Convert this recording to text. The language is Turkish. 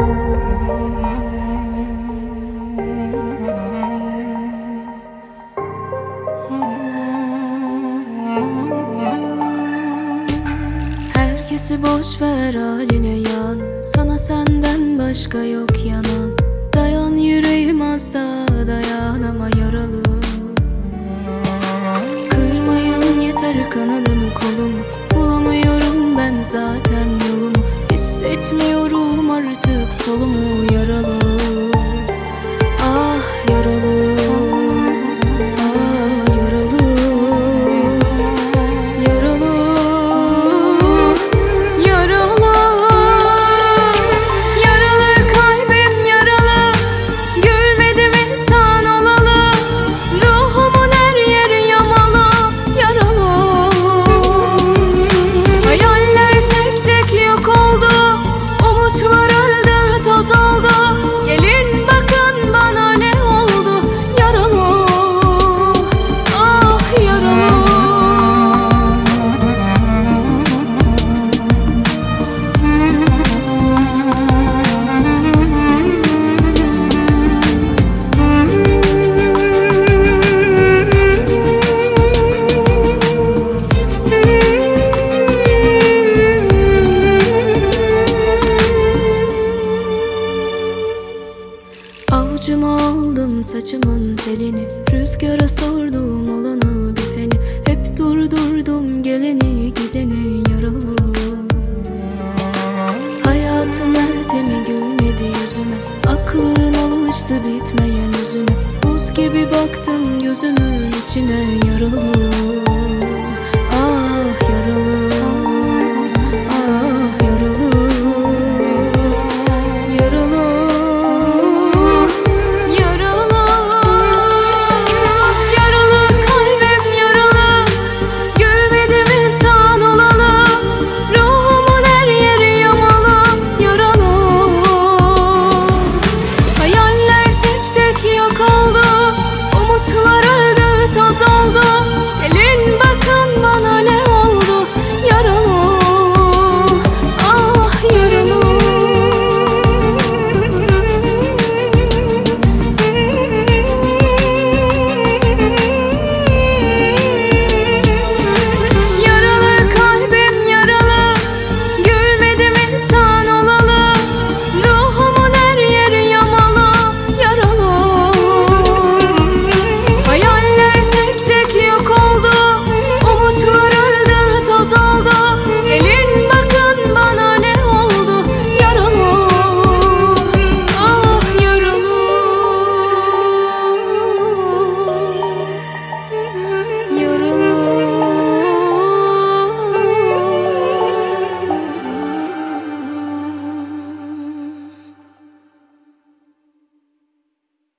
Herkesi boş ver, haline yan. Sana senden başka yok yanan. Dayan yüreğim, az da dayan ama yaralı. Kırmayın yeter kanadımı kolumu. Bulamıyorum ben zaten yolumu. Hissetmiyorum artık solumu, yaralı. Ah yaralı. Ah yaralı. Yaralı. Yaralı. Yaralı kalbim yaralı. Gülmedim insan olalı. Ruhumun her yeri yamalı. Yaralı. Hayaller tek tek yok oldu. Umutlar öldü, toz oldu. Gelin bakın bana ne oldu. Yaralı. Ah yaralı. Avucuma aldım saçımın telini. Rüzgara sordum olanı biteni. Hep durdurdum geleni gideni, yaralı. Hayatın ertemi gülmedi yüzüme. Aklın alıştı bitmeyen yüzüme. Buz gibi baktım gözümün içine, yaralı.